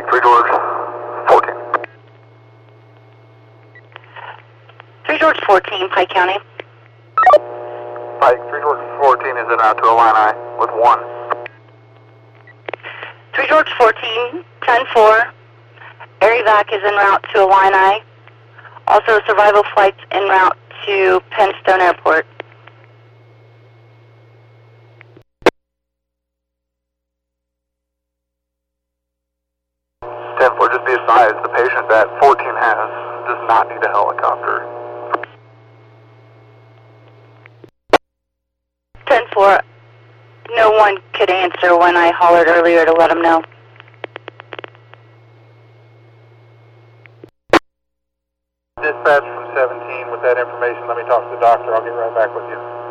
3 George 14. 3 George 14, Pike County. Pike, 3 George 14 is en route to Illini with 1. 3 George 14, 10-4. Air evac is en route to Illini. Also, survival flights en route to Penstone Airport. Just be advised, the patient that 14 has does not need a helicopter. 10-4. No one could answer when I hollered earlier to let them know. Dispatch from 17 with that information. Let me talk to the doctor. I'll get right back with you.